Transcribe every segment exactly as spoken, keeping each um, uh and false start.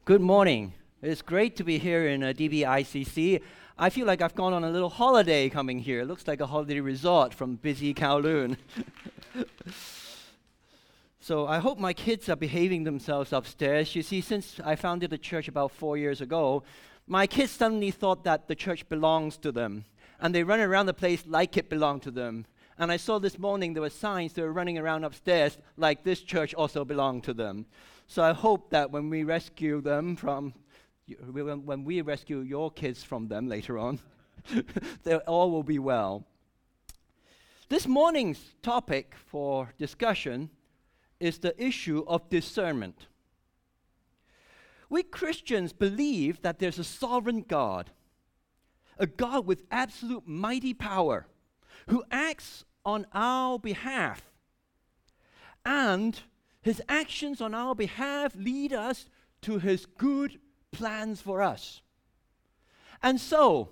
Good morning. It's great to be here in uh, D B I C C. I feel like I've gone on a little holiday coming here. It looks like a holiday resort from busy Kowloon. So I hope my kids are behaving themselves upstairs. You see, since I founded the church about four years ago, my kids suddenly thought that the church belongs to them. And they run around the place like it belonged to them. And I saw this morning there were signs they were running around upstairs like this church also belonged to them. So I hope that when we rescue them from, when, when we rescue your kids from them later on, they all will be well. This morning's topic for discussion is the issue of discernment. We Christians believe that there's a sovereign God, a God with absolute mighty power, who acts on our behalf, and His actions on our behalf lead us to His good plans for us. And so,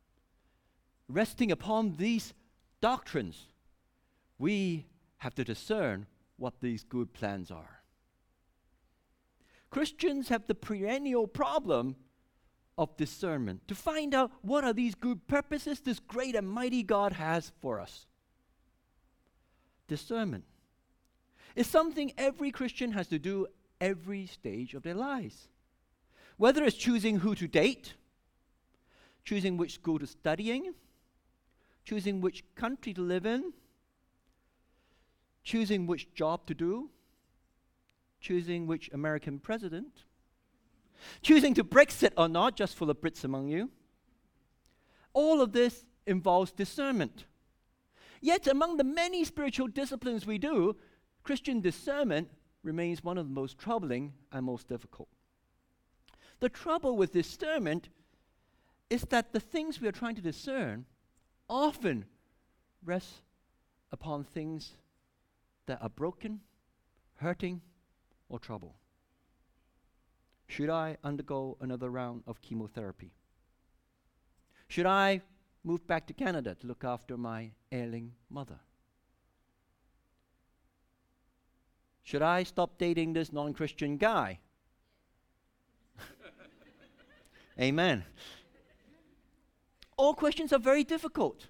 resting upon these doctrines, we have to discern what these good plans are. Christians have the perennial problem of discernment, to find out what are these good purposes this great and mighty God has for us. Discernment is something every Christian has to do every stage of their lives. Whether it's choosing who to date, choosing which school to study in, choosing which country to live in, choosing which job to do, choosing which American president, choosing to Brexit or not, just for the Brits among you. All of this involves discernment. Yet among the many spiritual disciplines we do, Christian discernment remains one of the most troubling and most difficult. The trouble with discernment is that the things we are trying to discern often rest upon things that are broken, hurting, or trouble. Should I undergo another round of chemotherapy? Should I move back to Canada to look after my ailing mother? Should I stop dating this non-Christian guy? Amen. All questions are very difficult.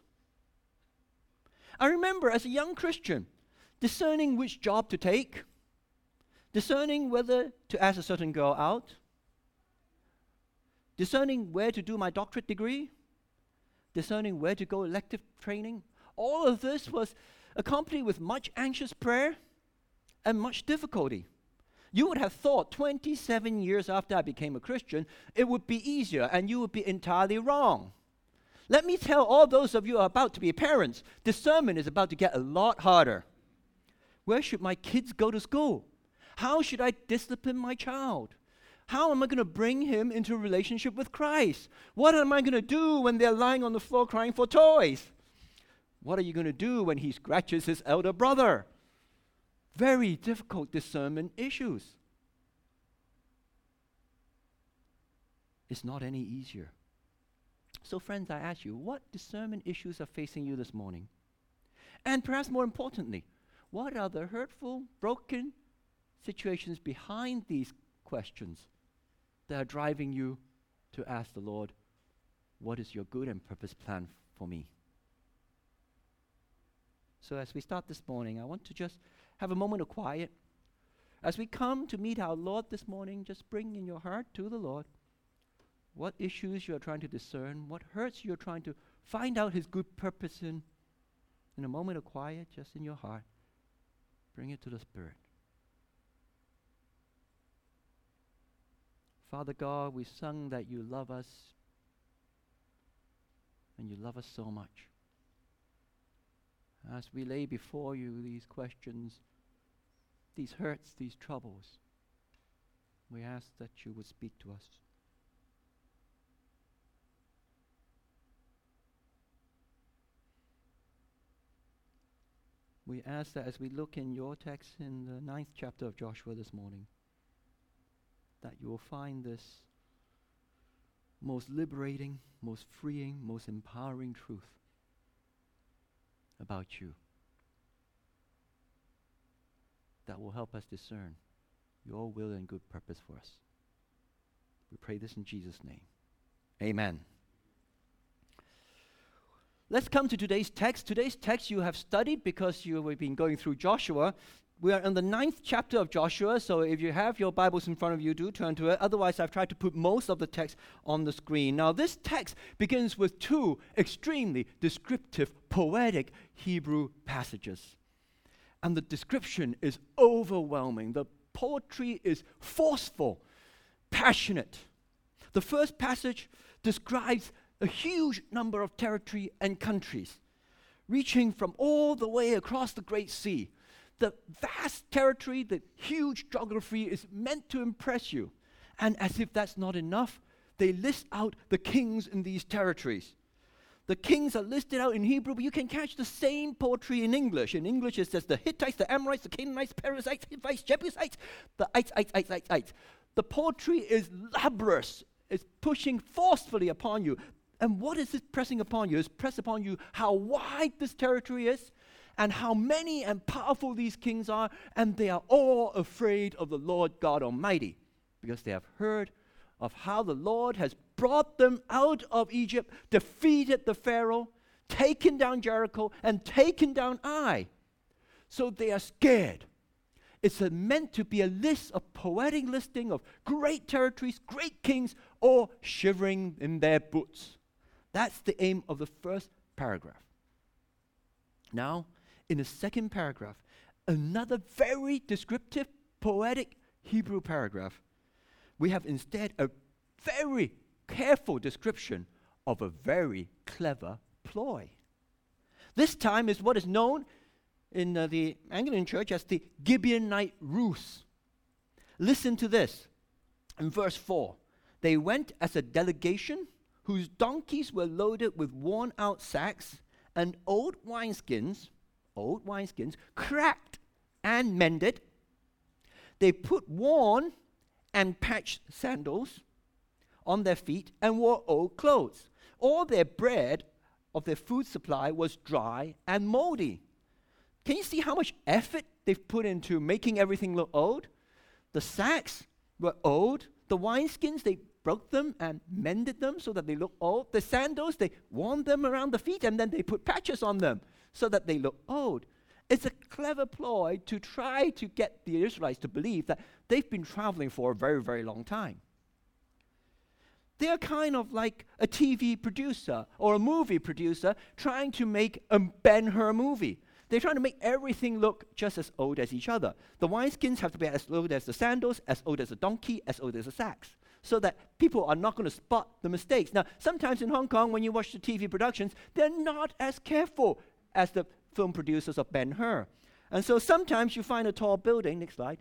I remember as a young Christian, discerning which job to take, discerning whether to ask a certain girl out, discerning where to do my doctorate degree, discerning where to go elective training. All of this was accompanied with much anxious prayer and much difficulty. You would have thought twenty-seven years after I became a Christian, it would be easier, and you would be entirely wrong. Let me tell all those of you who are about to be parents, discernment is about to get a lot harder. Where should my kids go to school? How should I discipline my child? How am I going to bring him into a relationship with Christ? What am I going to do when they're lying on the floor crying for toys? What are you going to do when he scratches his elder brother? Very difficult discernment issues. It's not any easier. So friends, I ask you, what discernment issues are facing you this morning? And perhaps more importantly, what are the hurtful, broken situations behind these questions that are driving you to ask the Lord, what is your good and purpose plan for me? So as we start this morning, I want to just have a moment of quiet. As we come to meet our Lord this morning, just bring in your heart to the Lord what issues you are trying to discern, what hurts you're trying to find out His good purpose in. In a moment of quiet, just in your heart, bring it to the Spirit. Father God, we sung that you love us, and you love us so much. As we lay before you these questions, these hurts, these troubles, we ask that you would speak to us. We ask that as we look in your text in the ninth chapter of Joshua this morning, that you will find this most liberating, most freeing, most empowering truth about you that will help us discern your will and good purpose for us. We pray this in Jesus' name. Amen. Let's come to today's text. Today's text you have studied because you have been going through Joshua. We are in the ninth chapter of Joshua, so if you have your Bibles in front of you, do turn to it. Otherwise, I've tried to put most of the text on the screen. Now, this text begins with two extremely descriptive, poetic Hebrew passages. And the description is overwhelming. The poetry is forceful, passionate. The first passage describes a huge number of territory and countries, reaching from all the way across the Great Sea. The vast territory, the huge geography is meant to impress you. And as if that's not enough, they list out the kings in these territories. The kings are listed out in Hebrew, but you can catch the same poetry in English. In English, it says the Hittites, the Amorites, the Canaanites, Perizzites, Hivites, Jebusites, the ites, ites, ites, ites, ites. The poetry is laborious. It's pushing forcefully upon you. And what is it pressing upon you? It's pressed upon you how wide this territory is and how many and powerful these kings are, and they are all afraid of the Lord God Almighty because they have heard of how the Lord has brought them out of Egypt, defeated the Pharaoh, taken down Jericho, and taken down Ai. So they are scared. It's a, meant to be a list, a poetic listing of great territories, great kings, all shivering in their boots. That's the aim of the first paragraph. Now, in the second paragraph, another very descriptive, poetic Hebrew paragraph. We have instead a very careful description of a very clever ploy. This time is what is known in uh, the Anglican Church as the Gibeonite ruse. Listen to this. In verse four, they went as a delegation whose donkeys were loaded with worn-out sacks and old wineskins, old wineskins, cracked and mended. They put worn and patched sandals on their feet and wore old clothes. All their bread of their food supply was dry and moldy. Can you see how much effort they've put into making everything look old? The sacks were old. The wineskins, they broke them and mended them so that they look old. The sandals, they worn them around the feet and then they put patches on them so that they look old. It's a clever ploy to try to get the Israelites to believe that they've been traveling for a very, very long time. They're kind of like a T V producer or a movie producer trying to make a Ben-Hur movie. They're trying to make everything look just as old as each other. The wineskins have to be as old as the sandals, as old as the donkey, as old as the sacks, so that people are not going to spot the mistakes. Now, sometimes in Hong Kong, when you watch the T V productions, they're not as careful as the film producers of Ben-Hur. And so sometimes you find a tall building, next slide.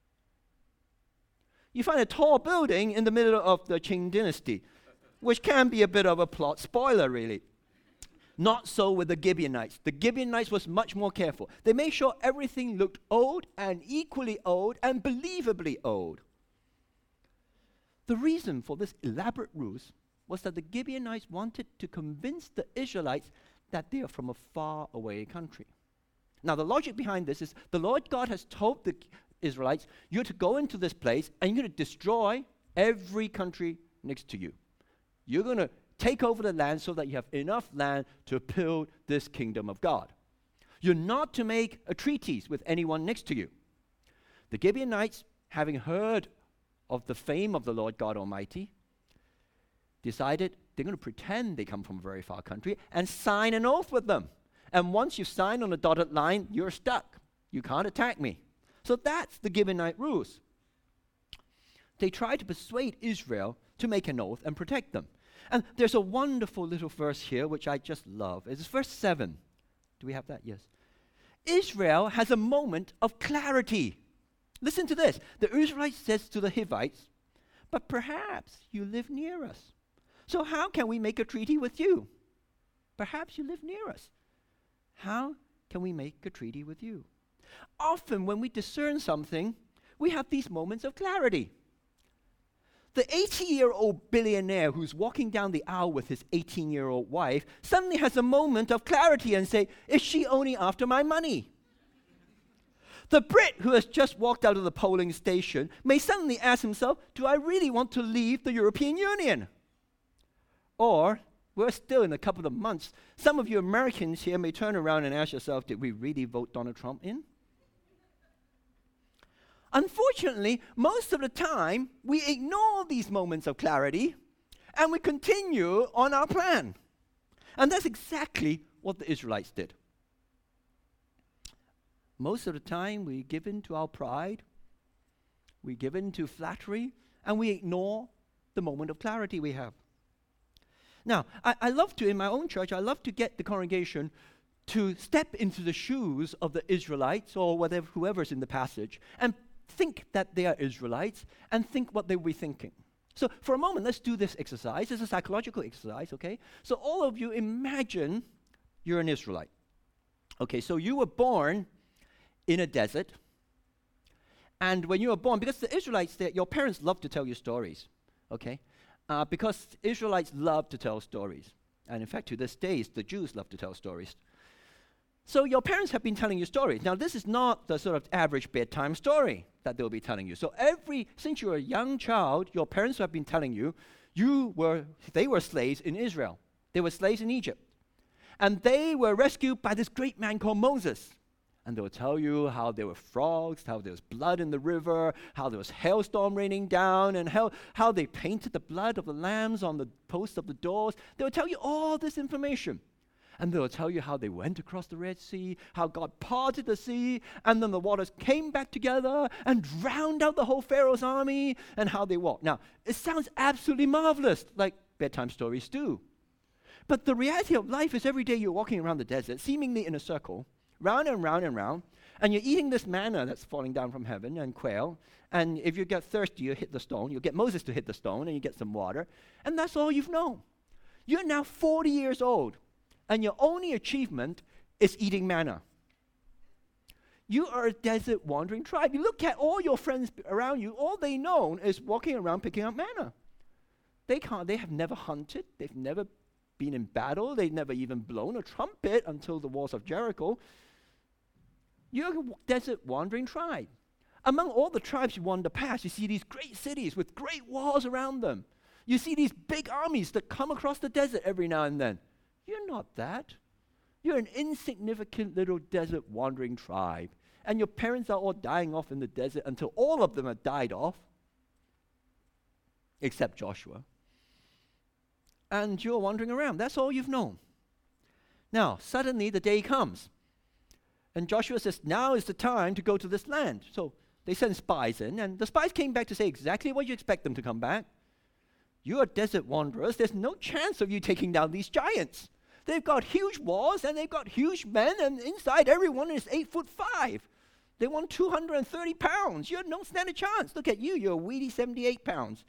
You find a tall building in the middle of the Qing dynasty, which can be a bit of a plot spoiler, really. Not so with the Gibeonites. The Gibeonites was much more careful. They made sure everything looked old and equally old and believably old. The reason for this elaborate ruse was that the Gibeonites wanted to convince the Israelites that they are from a far away country. Now, the logic behind this is the Lord God has told the Israelites, you're to go into this place and you're going to destroy every country next to you. You're going to take over the land so that you have enough land to build this kingdom of God. You're not to make a treaties with anyone next to you. The Gibeonites, having heard of the fame of the Lord God Almighty, decided they're going to pretend they come from a very far country and sign an oath with them. And once you sign on a dotted line, you're stuck. You can't attack me. So that's the Gibeonite ruse. They tried to persuade Israel to make an oath and protect them. And there's a wonderful little verse here which I just love. It's verse seven. Do we have that? Yes. Israel has a moment of clarity. Listen to this. The Israelite says to the Hivites, but perhaps you live near us. So how can we make a treaty with you? Perhaps you live near us. How can we make a treaty with you? Often when we discern something, we have these moments of clarity. The eighty-year-old billionaire who's walking down the aisle with his eighteen-year-old wife suddenly has a moment of clarity and say, is she only after my money? The Brit who has just walked out of the polling station may suddenly ask himself, do I really want to leave the European Union? Or, we're still in a couple of months, some of you Americans here may turn around and ask yourself, did we really vote Donald Trump in? Unfortunately, most of the time, we ignore these moments of clarity and we continue on our plan. And that's exactly what the Israelites did. Most of the time, we give in to our pride, we give in to flattery, and we ignore the moment of clarity we have. Now, I, I love to, in my own church, I love to get the congregation to step into the shoes of the Israelites or whatever, whoever's in the passage, and think that they are Israelites, and think what they will be thinking. So for a moment, let's do this exercise. It's a psychological exercise, okay? So all of you imagine you're an Israelite. Okay, so you were born in a desert. And when you were born, because the Israelites, your parents love to tell you stories, okay? Uh, because Israelites love to tell stories. And in fact, to this day, the Jews love to tell stories. So your parents have been telling you stories. Now, this is not the sort of average bedtime story that they'll be telling you. So every, since you were a young child, your parents have been telling you, you were, they were slaves in Israel. They were slaves in Egypt. And they were rescued by this great man called Moses. And they'll tell you how there were frogs, how there was blood in the river, how there was hailstorm raining down, and how, how they painted the blood of the lambs on the posts of the doors. They will tell you all this information. And they will tell you how they went across the Red Sea, how God parted the sea, and then the waters came back together and drowned out the whole Pharaoh's army, and how they walked. Now, it sounds absolutely marvelous, like bedtime stories do. But the reality of life is every day you're walking around the desert, seemingly in a circle, round and round and round, and you're eating this manna that's falling down from heaven and quail, and if you get thirsty, you hit the stone. You'll get Moses to hit the stone, and you get some water, and that's all you've known. You're now forty years old, and your only achievement is eating manna. You are a desert wandering tribe. You look at all your friends around you, all they know is walking around picking up manna. They can't, they have never hunted, they've never been in battle, they've never even blown a trumpet until the walls of Jericho. You're a desert wandering tribe. Among all the tribes you wander past, you see these great cities with great walls around them. You see these big armies that come across the desert every now and then. You're not that. You're an insignificant little desert wandering tribe. And your parents are all dying off in the desert until all of them have died off, except Joshua. And you're wandering around. That's all you've known. Now, suddenly the day comes. And Joshua says, now is the time to go to this land. So they send spies in, and the spies came back to say exactly what you expect them to come back. You are desert wanderers. There's no chance of you taking down these giants. They've got huge walls, and they've got huge men, and inside everyone is eight foot five. They want two hundred thirty pounds. You don't stand a chance. Look at you. You're a weedy seventy-eight pounds.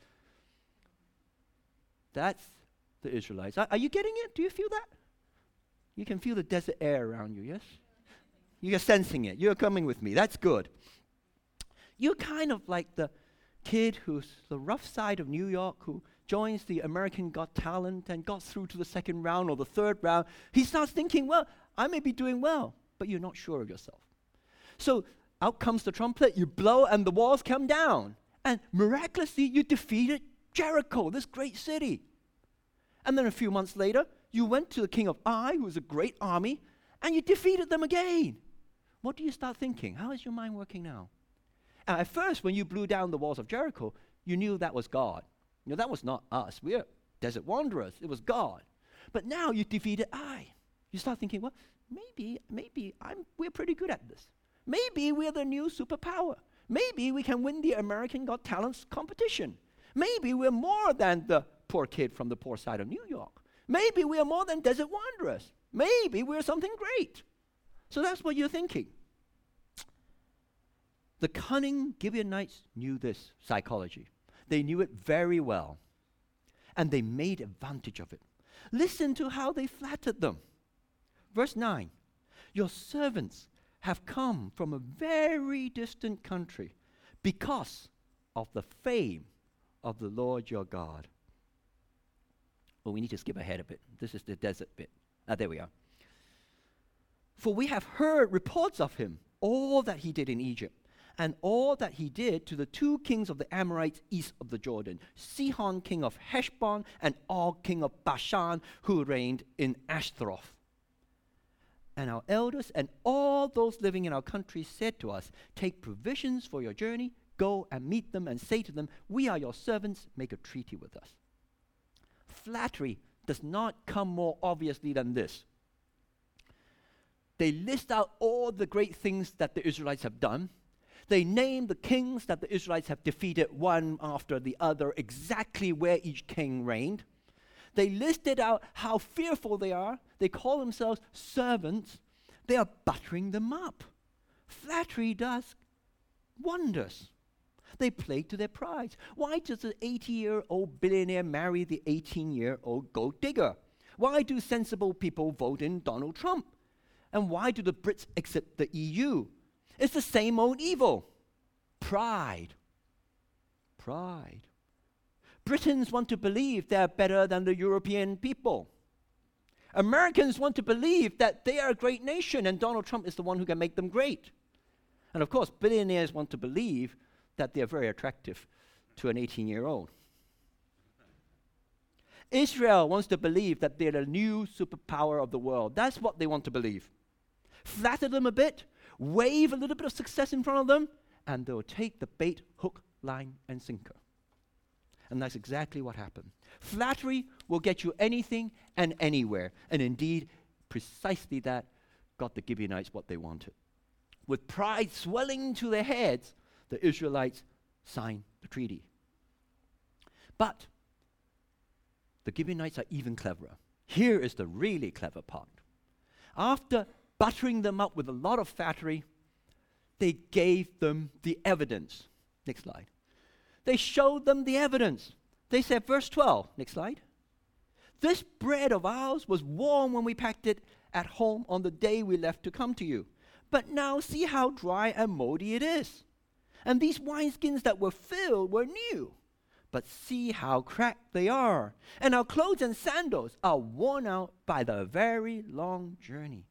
That's the Israelites. Are, are you getting it? Do you feel that? You can feel the desert air around you, yes? You're sensing it. You're coming with me. That's good. You're kind of like the kid who's the rough side of New York who joins the American Got Talent and got through to the second round or the third round. He starts thinking, well, I may be doing well, but you're not sure of yourself. So out comes the trumpet, you blow, and the walls come down. And miraculously, you defeated Jericho, this great city. And then a few months later, you went to the king of Ai, who was a great army, and you defeated them again. What do you start thinking? How is your mind working now? And at first, when you blew down the walls of Jericho, you knew that was God. You know, that was not us. We're desert wanderers. It was God. But now you defeated Ai. You start thinking, well, maybe, maybe I'm, we're pretty good at this. Maybe we're the new superpower. Maybe we can win the American Got Talent competition. Maybe we're more than the poor kid from the poor side of New York. Maybe we're more than desert wanderers. Maybe we're something great. So that's what you're thinking. The cunning Gibeonites knew this psychology. They knew it very well. And they made advantage of it. Listen to how they flattered them. Verse nine. Your servants have come from a very distant country because of the fame of the Lord your God. Oh, we need to skip ahead a bit. This is the desert bit. Ah, there we are. For we have heard reports of him, all that he did in Egypt, and all that he did to the two kings of the Amorites east of the Jordan, Sihon king of Heshbon and Og king of Bashan, who reigned in Ashtaroth. And our elders and all those living in our country said to us, take provisions for your journey, go and meet them and say to them, we are your servants, make a treaty with us. Flattery does not come more obviously than this. They list out all the great things that the Israelites have done. They name the kings that the Israelites have defeated one after the other, exactly where each king reigned. They listed out how fearful they are. They call themselves servants. They are buttering them up. Flattery does wonders. They play to their pride. Why does an eighty-year-old billionaire marry the eighteen-year-old gold digger? Why do sensible people vote in Donald Trump? And why do the Brits exit the E U? It's the same old evil. Pride. Pride. Britons want to believe they're better than the European people. Americans want to believe that they are a great nation and Donald Trump is the one who can make them great. And of course, billionaires want to believe that they're very attractive to an eighteen-year-old. Israel wants to believe that they're the new superpower of the world. That's what they want to believe. Flatter them a bit, wave a little bit of success in front of them, and they'll take the bait, hook, line, and sinker. And that's exactly what happened. Flattery will get you anything and anywhere. And indeed, precisely that got the Gibeonites what they wanted. With pride swelling to their heads, the Israelites signed the treaty. But the Gibeonites are even cleverer. Here is the really clever part. After buttering them up with a lot of flattery, they gave them the evidence. Next slide. They showed them the evidence. They said, verse twelve, next slide. This bread of ours was warm when we packed it at home on the day we left to come to you. But now see how dry and moldy it is. And these wineskins that were filled were new. But see how cracked they are. And our clothes and sandals are worn out by the very long journey.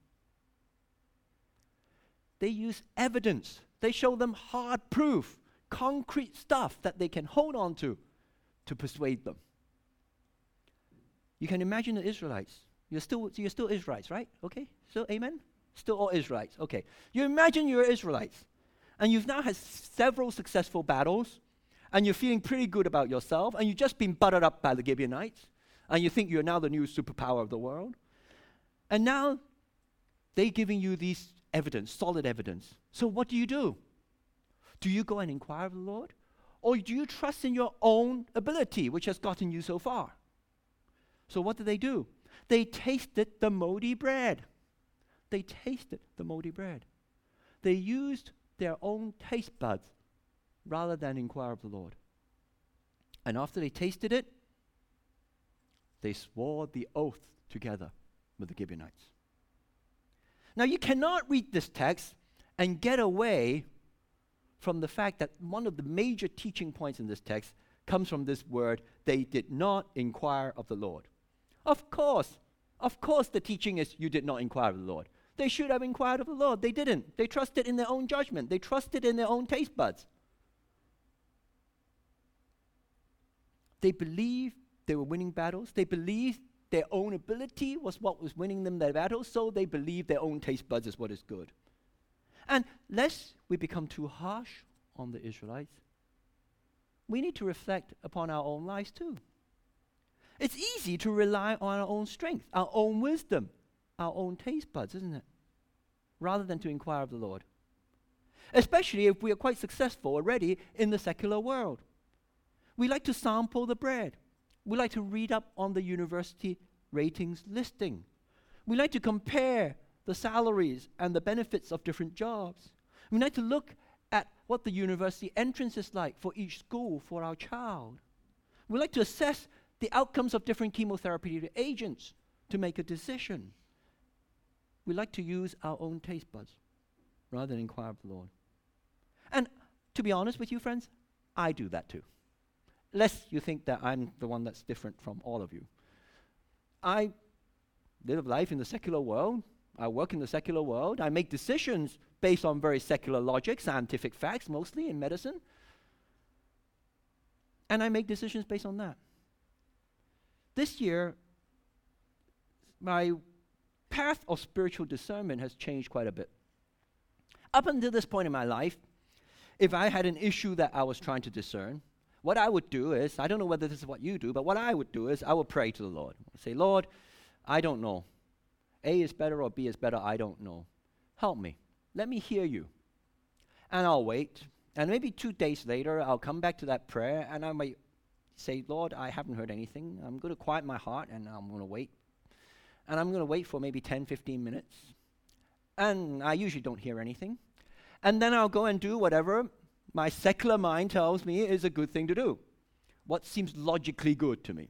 They use evidence. They show them hard proof, concrete stuff that they can hold on to to persuade them. You can imagine the Israelites. You're still, you're still Israelites, right? Okay? Still, amen? Still all Israelites. Okay. You imagine you're Israelites. And you've now had several successful battles. And you're feeling pretty good about yourself. And you've just been buttered up by the Gibeonites. And you think you're now the new superpower of the world. And now they're giving you these evidence, solid evidence. So what do you do? Do you go and inquire of the Lord? Or do you trust in your own ability, which has gotten you so far? So what did they do? They tasted the moldy bread. They tasted the moldy bread. They used their own taste buds rather than inquire of the Lord. And after they tasted it, they swore the oath together with the Gibeonites. Now you cannot read this text and get away from the fact that one of the major teaching points in this text comes from this word, they did not inquire of the Lord. Of course, of course the teaching is you did not inquire of the Lord. They should have inquired of the Lord. They didn't. They trusted in their own judgment. They trusted in their own taste buds. They believed they were winning battles. They believed their own ability was what was winning them their battles, so they believed their own taste buds is what is good. And lest we become too harsh on the Israelites, we need to reflect upon our own lives too. It's easy to rely on our own strength, our own wisdom, our own taste buds, isn't it? Rather than to inquire of the Lord. Especially if we are quite successful already in the secular world. We like to sample the bread. We like to read up on the university ratings listing. We like to compare the salaries and the benefits of different jobs. We like to look at what the university entrance is like for each school for our child. We like to assess the outcomes of different chemotherapy agents to make a decision. We like to use our own taste buds rather than inquire of the Lord. And to be honest with you, friends, I do that too. Lest you think that I'm the one that's different from all of you. I live life in the secular world. I work in the secular world. I make decisions based on very secular logic, scientific facts, mostly in medicine. And I make decisions based on that. This year, my path of spiritual discernment has changed quite a bit. Up until this point in my life, if I had an issue that I was trying to discern, what I would do is, I don't know whether this is what you do, but what I would do is I would pray to the Lord. Say, Lord, I don't know. A is better or B is better, I don't know. Help me. Let me hear you. And I'll wait. And maybe two days later, I'll come back to that prayer and I might say, Lord, I haven't heard anything. I'm going to quiet my heart and I'm going to wait. And I'm going to wait for maybe ten, fifteen minutes. And I usually don't hear anything. And then I'll go and do whatever my secular mind tells me is a good thing to do. What seems logically good to me.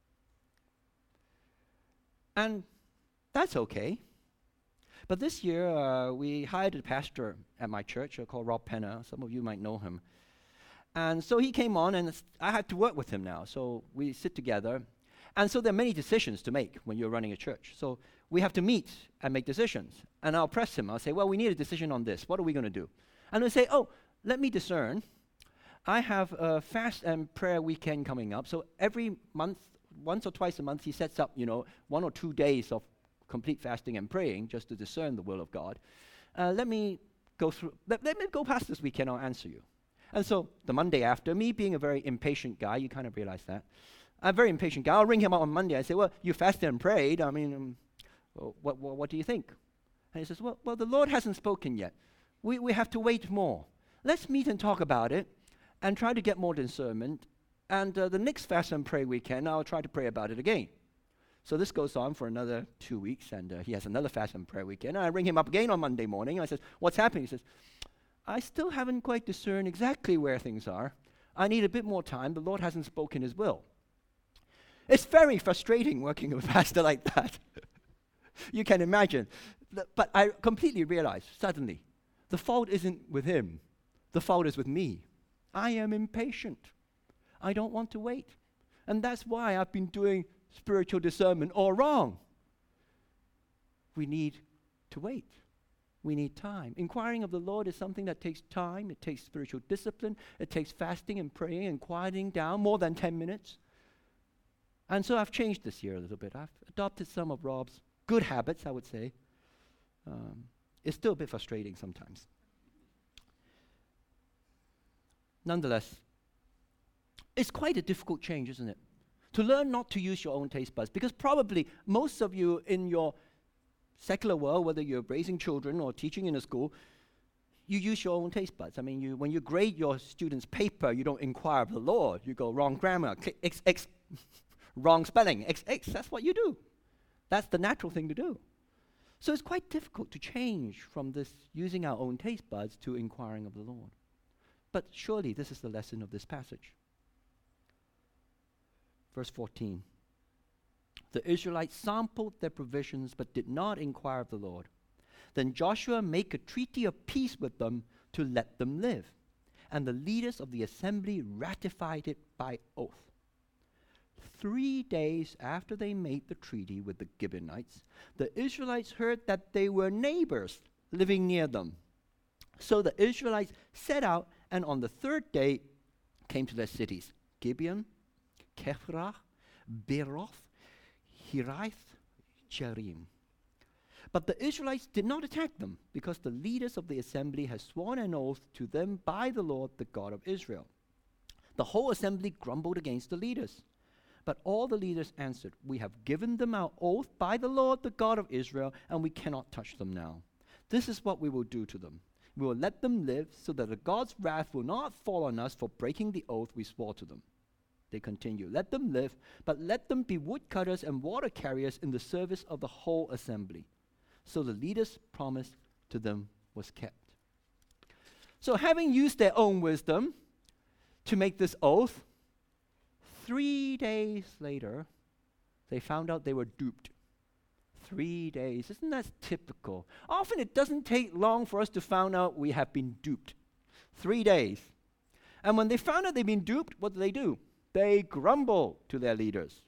And that's okay. But this year, uh, we hired a pastor at my church uh, called Rob Penner. Some of you might know him. And so he came on, and I had to work with him now. So we sit together. And so there are many decisions to make when you're running a church. So we have to meet and make decisions. And I'll press him. I'll say, well, we need a decision on this. What are we going to do? And he'll say, oh, let me discern. I have a fast and prayer weekend coming up. So every month, once or twice a month, he sets up, you know, one or two days of complete fasting and praying just to discern the will of God. Uh, let me go through, let, let me go past this weekend, I'll answer you. And so the Monday after, me being a very impatient guy, you kind of realize that. I'm a very impatient guy. I'll ring him up on Monday. I say, well, you fasted and prayed. I mean, um, well, what, what, what do you think? And he says, well, well, the Lord hasn't spoken yet. We, we have to wait more. Let's meet and talk about it and try to get more discernment. And uh, the next fast and pray weekend, I'll try to pray about it again. So this goes on for another two weeks, and uh, he has another fast and prayer weekend. And I ring him up again on Monday morning. And I says, what's happening? He says, I still haven't quite discerned exactly where things are. I need a bit more time. The Lord hasn't spoken his will. It's very frustrating working with a pastor like that. You can imagine. But I completely realized, suddenly, the fault isn't with him. The fault is with me. I am impatient. I don't want to wait. And that's why I've been doing spiritual discernment all wrong. We need to wait. We need time. Inquiring of the Lord is something that takes time. It takes spiritual discipline. It takes fasting and praying and quieting down more than ten minutes. And so I've changed this year a little bit. I've adopted some of Rob's good habits, I would say. Um, it's still a bit frustrating sometimes. Nonetheless, it's quite a difficult change, isn't it? To learn not to use your own taste buds. Because probably most of you in your secular world, whether you're raising children or teaching in a school, you use your own taste buds. I mean, you, when you grade your students' paper, you don't inquire of the Lord. You go wrong grammar, click, x, x, wrong spelling, x, x. That's what you do. That's the natural thing to do. So it's quite difficult to change from this using our own taste buds to inquiring of the Lord. But surely this is the lesson of this passage. Verse fourteen. The Israelites sampled their provisions but did not inquire of the Lord. Then Joshua made a treaty of peace with them to let them live. And the leaders of the assembly ratified it by oath. Three days after they made the treaty with the Gibeonites, the Israelites heard that they were neighbors living near them. So the Israelites set out, and on the third day came to their cities, Gibeon, Kephirah, Beeroth, Hirath, Jearim. But the Israelites did not attack them, because the leaders of the assembly had sworn an oath to them by the Lord, the God of Israel. The whole assembly grumbled against the leaders. But all the leaders answered, we have given them our oath by the Lord, the God of Israel, and we cannot touch them now. This is what we will do to them. We will let them live so that the God's wrath will not fall on us for breaking the oath we swore to them. They continue, let them live, but let them be woodcutters and water carriers in the service of the whole assembly. So the leaders' promise to them was kept. So having used their own wisdom to make this oath, three days later, they found out they were duped. Three days. Isn't that typical? Often it doesn't take long for us to find out we have been duped. Three days. And when they found out they've been duped, what do they do? They grumble to their leaders.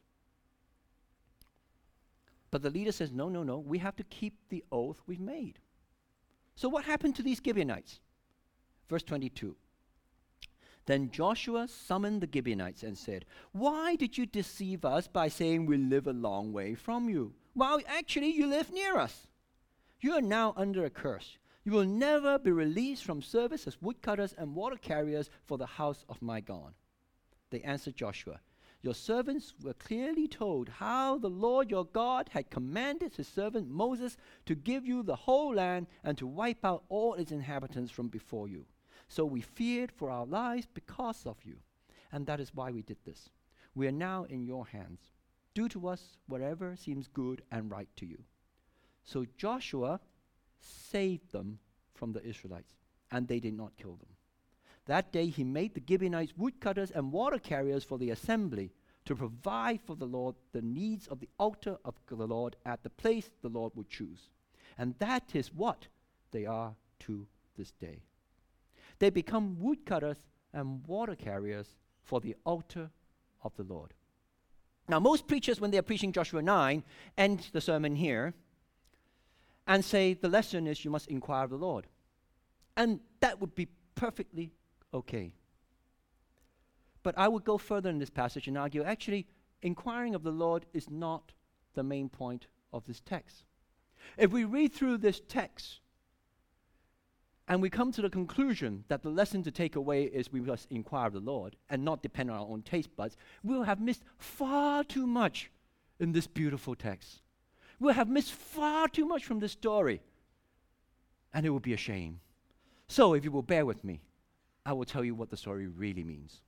But the leader says, no, no, no, we have to keep the oath we've made. So what happened to these Gibeonites? Verse twenty-two. Then Joshua summoned the Gibeonites and said, "Why did you deceive us by saying we live a long way from you? Well, actually, you live near us. You are now under a curse. You will never be released from service as woodcutters and water carriers for the house of my God." They answered Joshua, "Your servants were clearly told how the Lord your God had commanded his servant Moses to give you the whole land and to wipe out all its inhabitants from before you. So we feared for our lives because of you, and that is why we did this. We are now in your hands. Do to us whatever seems good and right to you." So Joshua saved them from the Israelites, and they did not kill them. That day he made the Gibeonites woodcutters and water carriers for the assembly to provide for the Lord the needs of the altar of the Lord at the place the Lord would choose. And that is what they are to this day. They become woodcutters and water carriers for the altar of the Lord. Now, most preachers, when they're preaching Joshua nine, end the sermon here and say the lesson is you must inquire of the Lord. And that would be perfectly okay. But I would go further in this passage and argue, actually, inquiring of the Lord is not the main point of this text. If we read through this text and we come to the conclusion that the lesson to take away is we must inquire of the Lord and not depend on our own taste buds, we'll have missed far too much in this beautiful text. We'll have missed far too much from this story, and it will be a shame. So if you will bear with me, I will tell you what the story really means.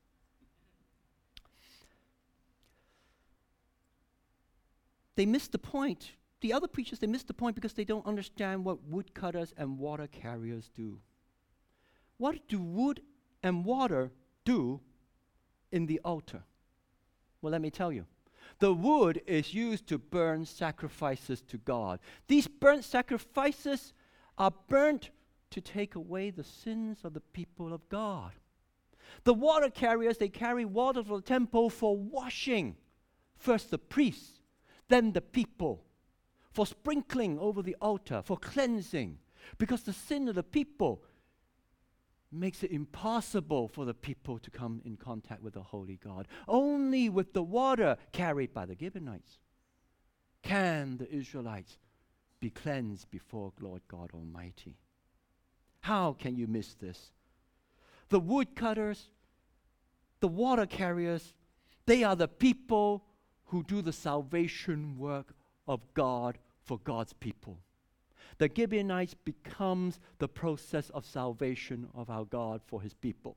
They missed the point. The other preachers, they missed the point because they don't understand what woodcutters and water carriers do. What do wood and water do in the altar? Well, let me tell you. The wood is used to burn sacrifices to God. These burnt sacrifices are burnt to take away the sins of the people of God. The water carriers, they carry water to the temple for washing. First the priests, then the people. For sprinkling over the altar, for cleansing. Because the sin of the people makes it impossible for the people to come in contact with the holy God. Only with the water carried by the Gibeonites can the Israelites be cleansed before Lord God Almighty. How can you miss this? The woodcutters, the water carriers, they are the people who do the salvation work of God for God's people. The Gibeonites becomes the process of salvation of our God for his people.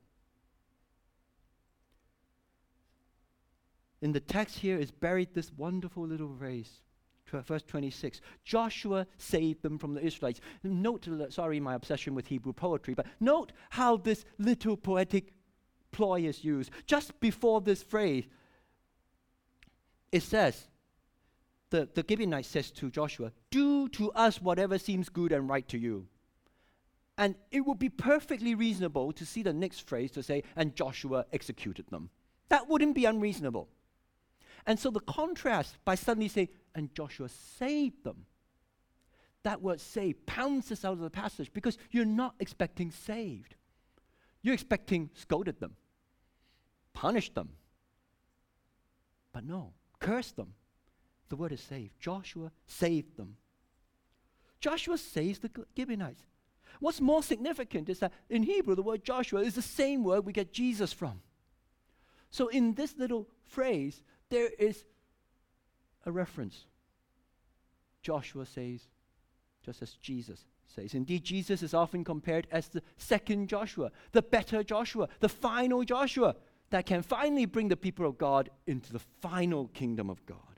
In the text here is buried this wonderful little phrase, verse twenty-six. Joshua saved them from the Israelites. Note, sorry, my obsession with Hebrew poetry, but note how this little poetic ploy is used. Just before this phrase, it says, The, the Gibeonite says to Joshua, "Do to us whatever seems good and right to you." And it would be perfectly reasonable to see the next phrase to say, "And Joshua executed them." That wouldn't be unreasonable. And so the contrast by suddenly saying, "And Joshua saved them," that word "save" pounces out of the passage because you're not expecting saved. You're expecting scolded them, punished them. But no, cursed them. The word is saved. Joshua saved them. Joshua saves the Gibeonites. What's more significant is that in Hebrew, the word Joshua is the same word we get Jesus from. So in this little phrase, there is a reference. Joshua says, just as Jesus says. Indeed, Jesus is often compared as the second Joshua, the better Joshua, the final Joshua that can finally bring the people of God into the final kingdom of God.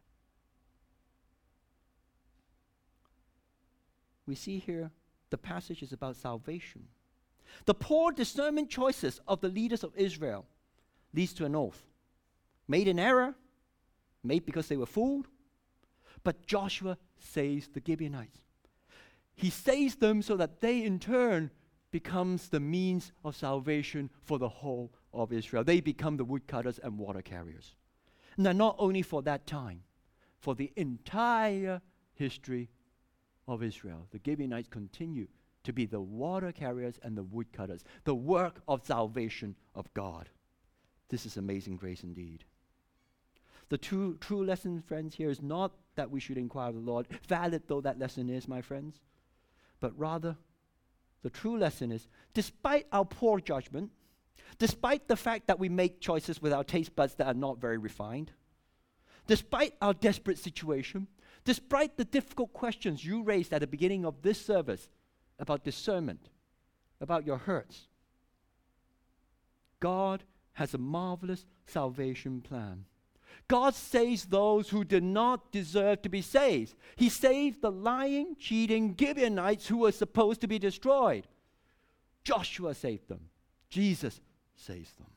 We see here the passage is about salvation. The poor discernment choices of the leaders of Israel leads to an oath. Made in error, made because they were fooled, but Joshua saves the Gibeonites. He saves them so that they in turn becomes the means of salvation for the whole of Israel. They become the woodcutters and water carriers. Now, not only for that time, for the entire history of Israel, the Gibeonites continue to be the water carriers and the woodcutters, the work of salvation of God. This is amazing grace indeed. The true, true lesson, friends, here is not that we should inquire of the Lord, valid though that lesson is, my friends, but rather the true lesson is, despite our poor judgment, despite the fact that we make choices with our taste buds that are not very refined, despite our desperate situation, despite the difficult questions you raised at the beginning of this service about discernment, about your hurts, God has a marvelous salvation plan. God saves those who did not deserve to be saved. He saved the lying, cheating Gibeonites who were supposed to be destroyed. Joshua saved them. Jesus saves them.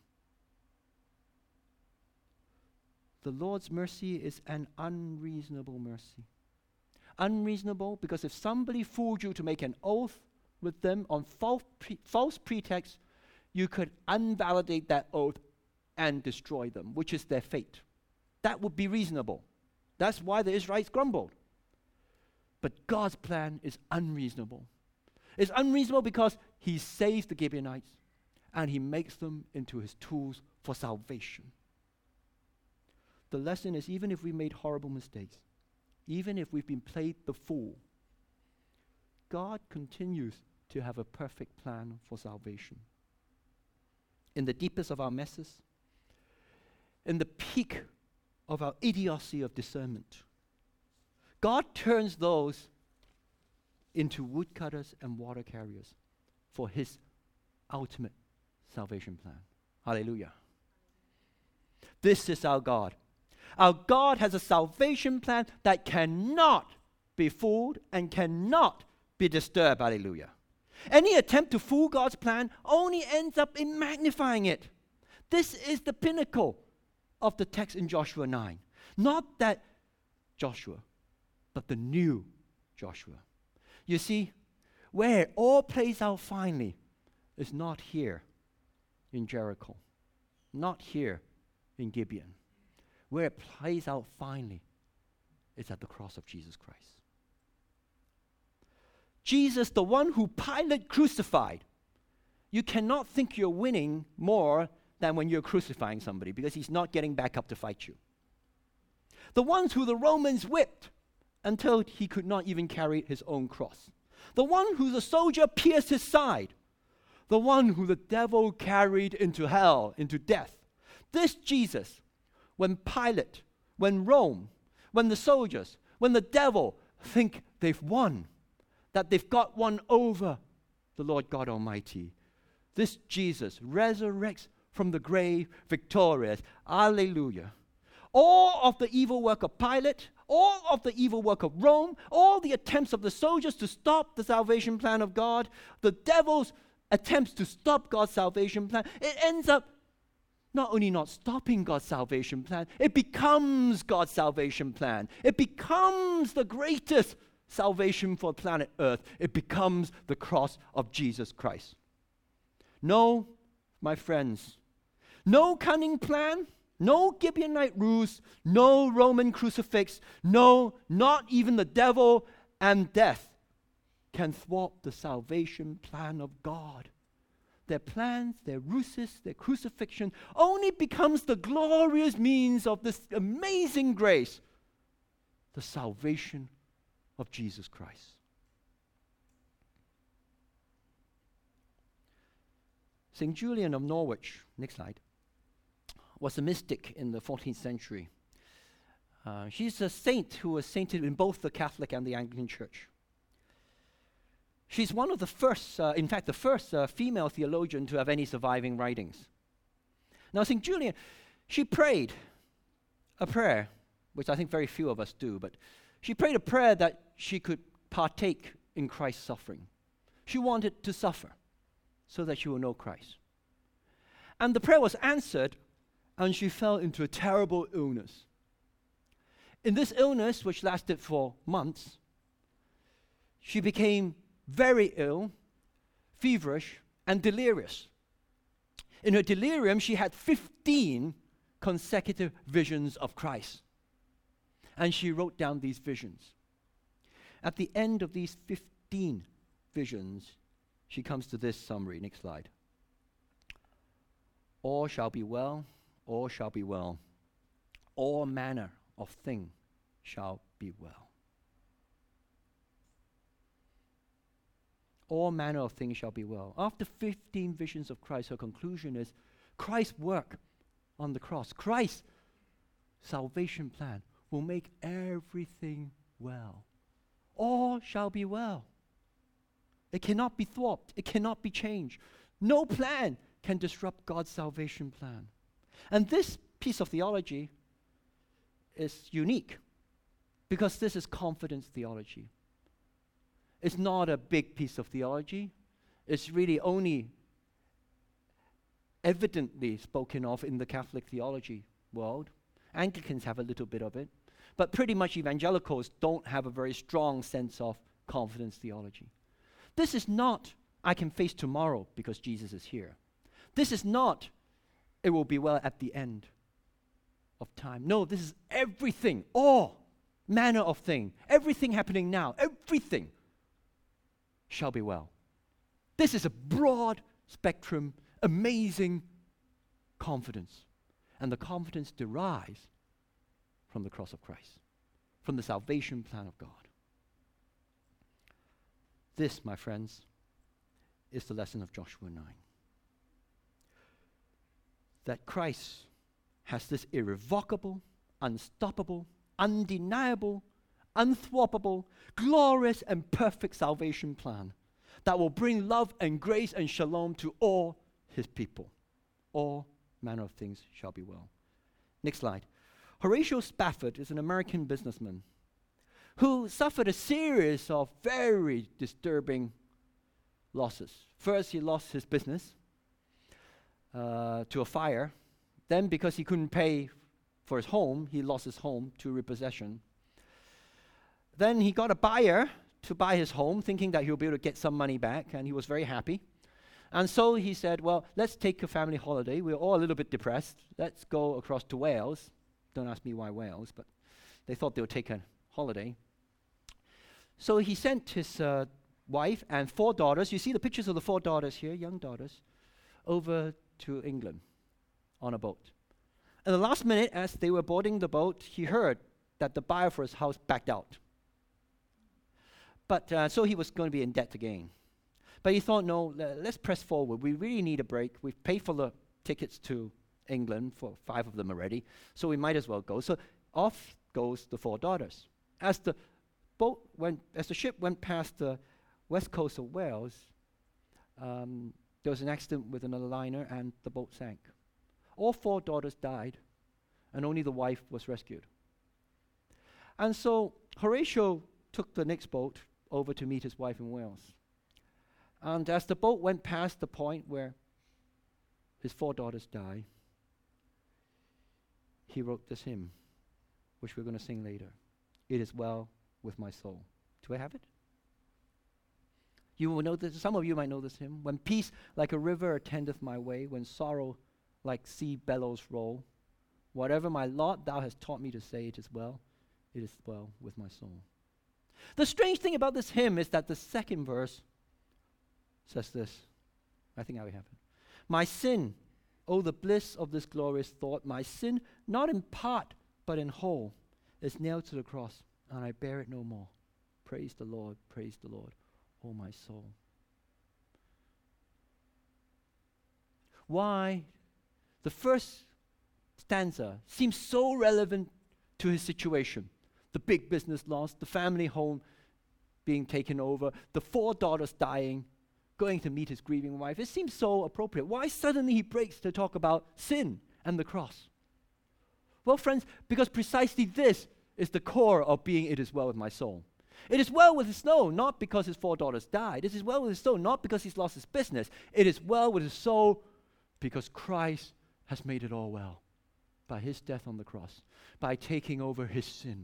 The Lord's mercy is an unreasonable mercy. Unreasonable because if somebody fooled you to make an oath with them on false, pre- false pretext, you could invalidate that oath and destroy them, which is their fate. That would be reasonable. That's why the Israelites grumbled. But God's plan is unreasonable. It's unreasonable because he saves the Gibeonites and he makes them into his tools for salvation. The lesson is, even if we made horrible mistakes, even if we've been played the fool, God continues to have a perfect plan for salvation. In the deepest of our messes, in the peak of our idiocy of discernment, God turns those into woodcutters and water carriers for his ultimate salvation plan. Hallelujah. This is our God. Our God has a salvation plan that cannot be fooled and cannot be disturbed. Hallelujah. Any attempt to fool God's plan only ends up in magnifying it. This is the pinnacle of the text in Joshua nine. Not that Joshua, but the new Joshua. You see, where it all plays out finally is not here in Jericho, not here in Gibeon. Where it plays out finally is at the cross of Jesus Christ. Jesus, the one who Pilate crucified. You cannot think you're winning more than when you're crucifying somebody, because he's not getting back up to fight you. The ones who the Romans whipped until he could not even carry his own cross. The one who the soldier pierced his side. The one who the devil carried into hell, into death. This Jesus, when Pilate, when Rome, when the soldiers, when the devil think they've won, that they've got one over the Lord God Almighty, this Jesus resurrects from the grave victorious. Alleluia. All of the evil work of Pilate, all of the evil work of Rome, all the attempts of the soldiers to stop the salvation plan of God, the devil's attempts to stop God's salvation plan, it ends up not only not stopping God's salvation plan, it becomes God's salvation plan. It becomes the greatest salvation for planet Earth. It becomes the cross of Jesus Christ. No, my friends, no cunning plan, no Gibeonite ruse, no Roman crucifix, no, not even the devil and death can thwart the salvation plan of God. Their plans, their ruses, their crucifixion only becomes the glorious means of this amazing grace, the salvation of Jesus Christ. Saint Julian of Norwich, next slide, was a mystic in the fourteenth century. Uh, she's a saint who was sainted in both the Catholic and the Anglican Church. She's one of the first, uh, in fact, the first uh, female theologian to have any surviving writings. Now, Saint Julian, she prayed a prayer, which I think very few of us do, but she prayed a prayer that she could partake in Christ's suffering. She wanted to suffer so that she will know Christ. And the prayer was answered, and she fell into a terrible illness. In this illness, which lasted for months, she became very ill, feverish, and delirious. In her delirium, she had fifteen consecutive visions of Christ. And she wrote down these visions. At the end of these fifteen visions, she comes to this summary. Next slide. All shall be well, all shall be well. All manner of thing shall be well. All manner of things shall be well. After fifteen visions of Christ, her conclusion is Christ's work on the cross, Christ's salvation plan will make everything well. All shall be well. It cannot be thwarted. It cannot be changed. No plan can disrupt God's salvation plan. And this piece of theology is unique because this is confidence theology. It's not a big piece of theology. It's really only evidently spoken of in the Catholic theology world. Anglicans have a little bit of it. But pretty much evangelicals don't have a very strong sense of confidence theology. This is not, I can face tomorrow because Jesus is here. This is not, it will be well at the end of time. No, this is everything, all manner of thing, everything happening now, everything shall be well. This is a broad spectrum, amazing confidence. And the confidence derives from the cross of Christ, from the salvation plan of God. This, my friends, is the lesson of Joshua nine. That Christ has this irrevocable, unstoppable, undeniable, unthwartable, glorious and perfect salvation plan that will bring love and grace and shalom to all his people. All manner of things shall be well. Next slide. Horatio Spafford is an American businessman who suffered a series of very disturbing losses. First, he lost his business uh, to a fire. Then, because he couldn't pay for his home, he lost his home to repossession. Then he got a buyer to buy his home, thinking that he'll be able to get some money back, and he was very happy. And so he said, well, let's take a family holiday. We're all a little bit depressed. Let's go across to Wales. Don't ask me why Wales, but they thought they would take a holiday. So he sent his uh, wife and four daughters, you see the pictures of the four daughters here, young daughters, over to England on a boat. At the last minute, as they were boarding the boat, he heard that the buyer for his house backed out. But uh, so he was going to be in debt again. But he thought, no, le- let's press forward. We really need a break. We've paid for the tickets to England, for five of them already, so we might as well go. So off goes the four daughters. As the boat went, as the ship went past the west coast of Wales, um, there was an accident with another liner, and the boat sank. All four daughters died, and only the wife was rescued. And so Horatio took the next boat over to meet his wife in Wales. And as the boat went past the point where his four daughters die, he wrote this hymn, which we're going to sing later. It is well with my soul. Do I have it? You will know this. Some of you might know this hymn. When peace like a river attendeth my way, when sorrow like sea billows roll, whatever my lot, thou hast taught me to say, it is well, it is well with my soul. The strange thing about this hymn is that the second verse says this. I think I have it. My sin, oh, the bliss of this glorious thought, my sin, not in part, but in whole, is nailed to the cross, and I bear it no more. Praise the Lord, praise the Lord, oh my soul. Why? The first stanza seems so relevant to his situation. The big business loss, the family home being taken over, the four daughters dying, going to meet his grieving wife. It seems so appropriate. Why suddenly he breaks to talk about sin and the cross? Well, friends, because precisely this is the core of being it is well with my soul. It is well with his soul, not because his four daughters died. It is well with his soul, not because he's lost his business. It is well with his soul because Christ has made it all well by his death on the cross, by taking over his sin.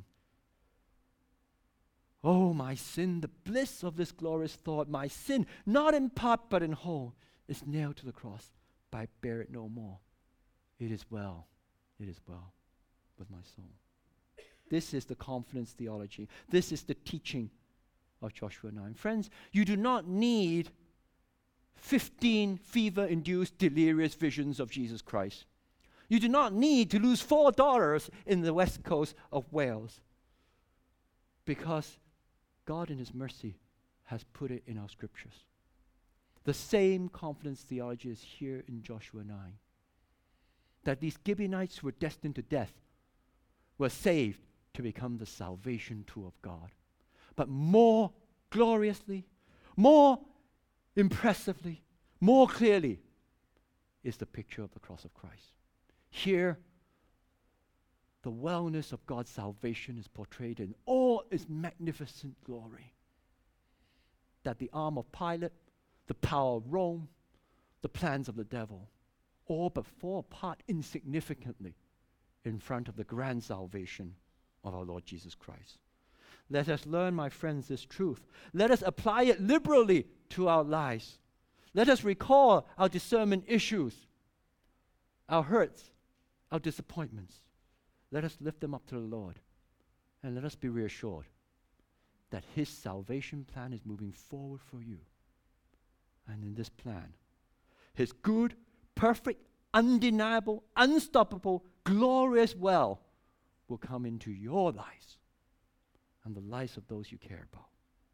Oh, my sin, the bliss of this glorious thought, my sin, not in part but in whole, is nailed to the cross, but I bear it no more. It is well, it is well with my soul. This is the confidence theology. This is the teaching of Joshua nine. Friends, you do not need fifteen fever-induced delirious visions of Jesus Christ. You do not need to lose four dollars in the west coast of Wales, because God in his mercy has put it in our scriptures. The same confidence theology is here in Joshua nine. That these Gibeonites who were destined to death were saved to become the salvation tool of God. But more gloriously, more impressively, more clearly is the picture of the cross of Christ. Here, the wellness of God's salvation is portrayed in all its magnificent glory. That the arm of Pilate, the power of Rome, the plans of the devil, all but fall apart insignificantly in front of the grand salvation of our Lord Jesus Christ. Let us learn, my friends, this truth. Let us apply it liberally to our lives. Let us recall our discernment issues, our hurts, our disappointments. Let us lift them up to the Lord, and let us be reassured that his salvation plan is moving forward for you. And in this plan, his good, perfect, undeniable, unstoppable, glorious well will come into your lives and the lives of those you care about.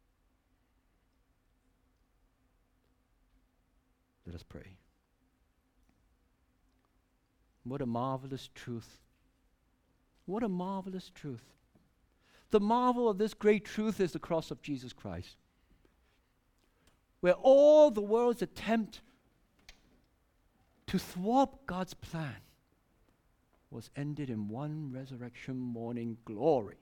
Let us pray. What a marvelous truth. What a marvelous truth. The marvel of this great truth is the cross of Jesus Christ, where all the world's attempt to thwart God's plan was ended in one resurrection morning glory.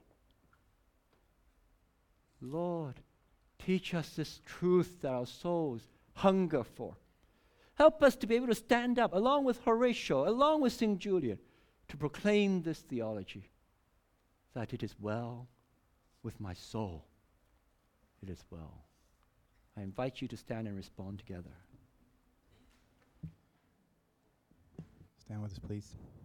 Lord, teach us this truth that our souls hunger for. Help us to be able to stand up along with Horatio, along with Saint Julian, to proclaim this theology, that it is well with my soul. It is well. I invite you to stand and respond together. Stand with us, please.